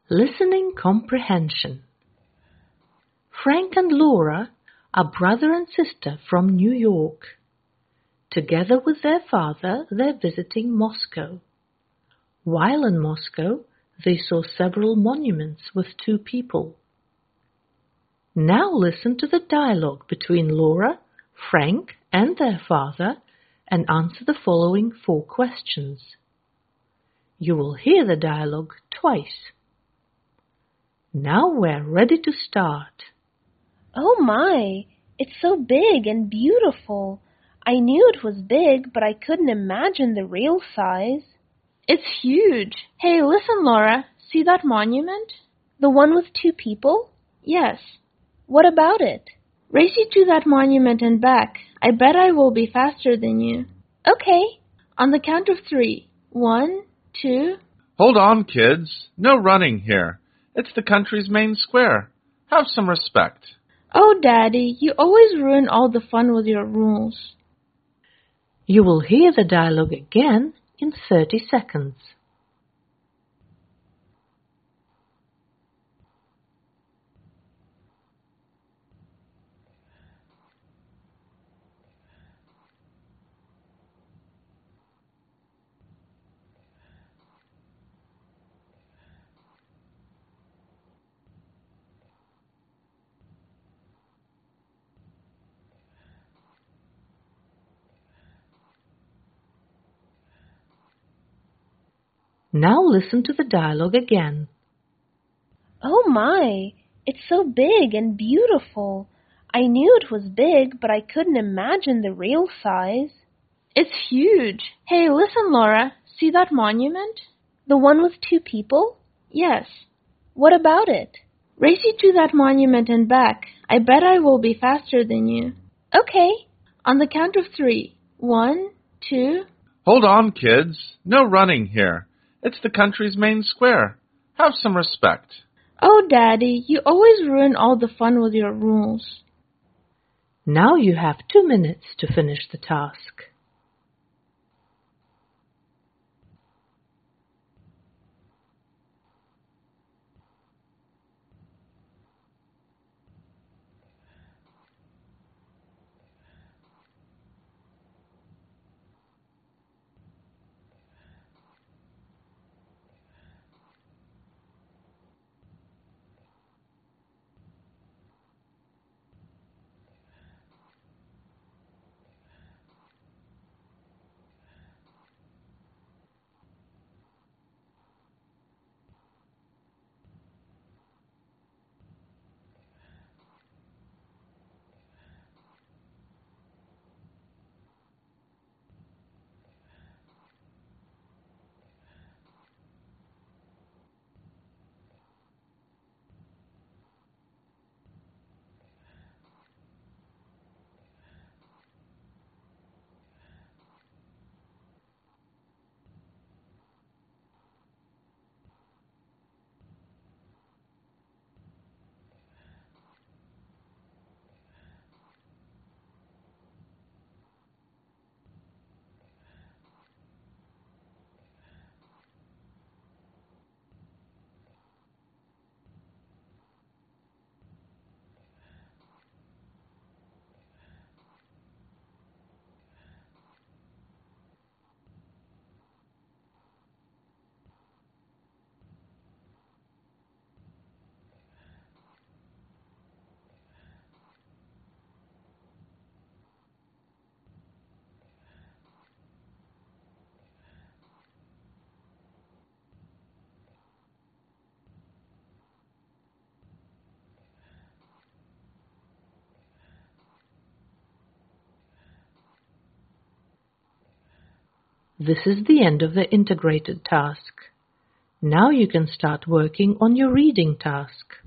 Listening comprehension. Frank and Laura are brother and sister from New York. Together with their father, they're visiting Moscow. While in Moscow, they saw several monuments with two people. Now listen to the dialogue between Laura, Frank, and their father and answer the following 4 questions. You will hear the dialogue twice. Now we're ready to start. Oh my, it's so big and beautiful. I knew it was big, but I couldn't imagine the real size. It's huge. Hey, listen, Laura. See that monument? The one with 2 people? Yes. What about it? Race you to that monument and back. I bet I will be faster than you. Okay. On the count of 3. 1, 2... Hold on, kids. No running here. It's the country's main square. Have some respect. Oh, Daddy, you always ruin all the fun with your rules. You will hear the dialogue again in 30 seconds. Now listen to the dialogue again. Oh my, it's so big and beautiful. I knew it was big, but I couldn't imagine the real size. It's huge. Hey, listen, Laura. See that monument? The one with 2 people? Yes. What about it? Race you to that monument and back. I bet I will be faster than you. Okay. On the count of 3. 1, 2... Hold on, kids. No running here. It's the country's main square. Have some respect. Oh, Daddy, you always ruin all the fun with your rules. Now you have 2 minutes to finish the task. This is the end of the integrated task. Now you can start working on your reading task.